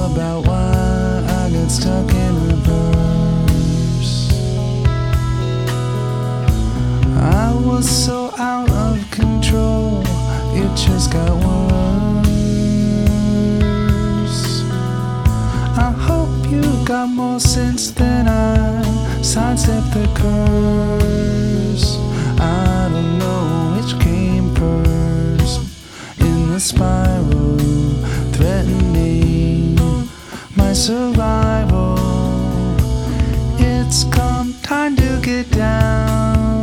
about why I got stuck in reverse. I was so out of control, it just got worse. I hope you got more sense than I sidestepped the curse. I don't know which came first in the spiral, threatening my survival. It's come time to get down.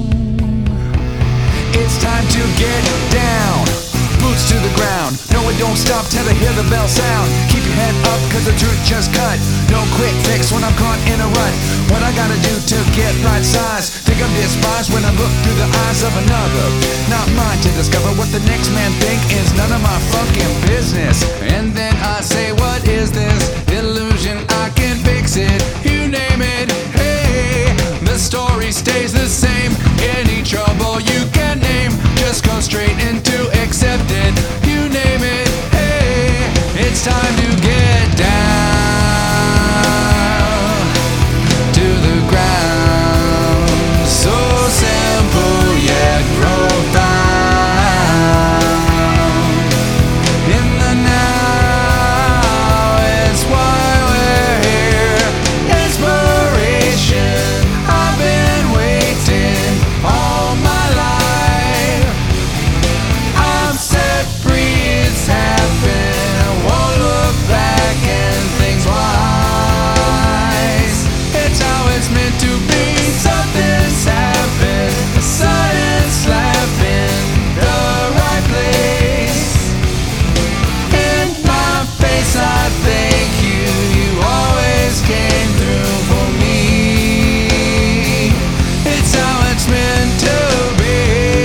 It's time to get down. Boots to the ground. No, it don't stop till I hear the bell sound. Keep your head up, cause the truth just cut. No quick fix when I'm caught in a rut. What I gotta do to get right size? Think I'm despised when I look through the eyes of another. Not mine to discover what the next man think is none of my fucking business. And then I say, what is this illusion? I can fix it. You name it. Hey, the story stays the same. Any trouble you can name, just go straight into accept it. You name it. Hey, it's time to get down to the ground. So simple yet profound. In the now is why we're here. Inspiration, I've been waiting all my life. I'm set free, it's happened. I won't look back and think twice. It's how it's meant to be. Something's happened, a sudden slap in the right place. In my face, I thank you. You always came through for me. It's how it's meant to be.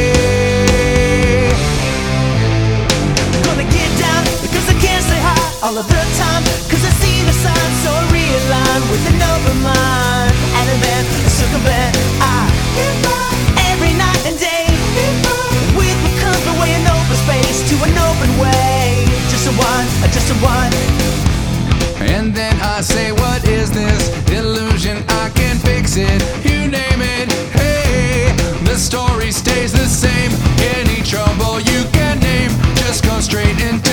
Gonna get down because I can't say hi all of the time, cause I see the signs, so I realign with an open mind. And then circumvent, every night and day, with what comes my way, an open space to an open way. Just a one, just a one. And then I say, what is this illusion? I can fix it. You name it. Hey, the story stays the same. Any trouble you can name, just go straight into